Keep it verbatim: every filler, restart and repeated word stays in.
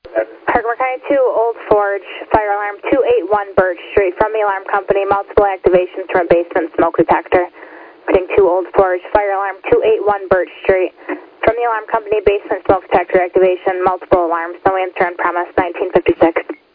Parker County two, Old Forge, fire alarm two eight one Birch Street. From the alarm company, multiple activations from a basement smoke detector. Reading two, Old Forge, fire alarm two eight one Birch Street. From the alarm company, basement smoke detector activation, multiple alarms. No answer on premise, nineteen fifty-six.